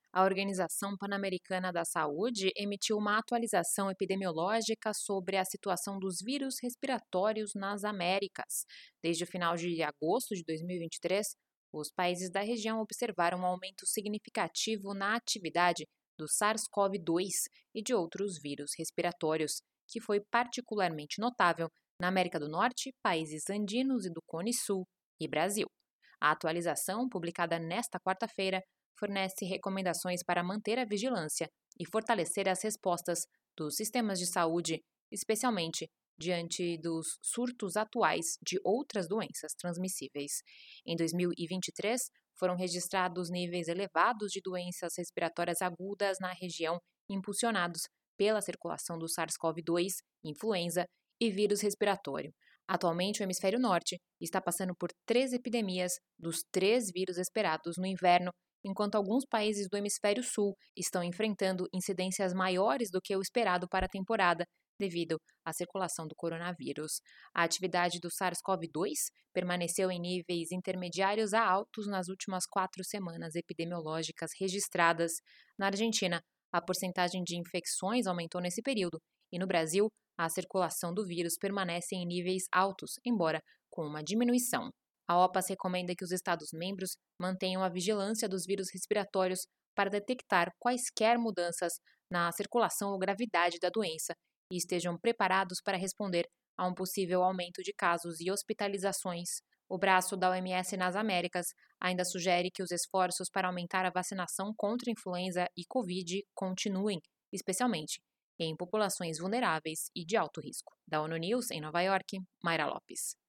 A Organização Pan-Americana da Saúde emitiu uma atualização epidemiológica sobre a situação dos vírus respiratórios nas Américas. Desde o final de agosto de 2023, os países da região observaram um aumento significativo na atividade do SARS-CoV-2 e de outros vírus respiratórios, que foi particularmente notável na América do Norte, países andinos e do Cone Sul e Brasil. A atualização, publicada nesta quarta-feira, fornece recomendações para manter a vigilância e fortalecer as respostas dos sistemas de saúde, especialmente diante dos surtos atuais de outras doenças transmissíveis. Em 2023, foram registrados níveis elevados de doenças respiratórias agudas na região, impulsionados pela circulação do SARS-CoV-2, influenza e vírus respiratório. Atualmente, o hemisfério norte está passando por 3 epidemias dos 3 vírus esperados no inverno, enquanto alguns países do hemisfério sul estão enfrentando incidências maiores do que o esperado para a temporada, devido à circulação do coronavírus. A atividade do SARS-CoV-2 permaneceu em níveis intermediários a altos nas últimas 4 semanas epidemiológicas registradas. Na Argentina, a porcentagem de infecções aumentou nesse período, e no Brasil, a circulação do vírus permanece em níveis altos, embora com uma diminuição. A OPAS recomenda que os Estados-membros mantenham a vigilância dos vírus respiratórios para detectar quaisquer mudanças na circulação ou gravidade da doença e estejam preparados para responder a um possível aumento de casos e hospitalizações. O braço da OMS nas Américas ainda sugere que os esforços para aumentar a vacinação contra influenza e Covid continuem, especialmente em populações vulneráveis e de alto risco. Da ONU News, em Nova York, Mayra Lopes.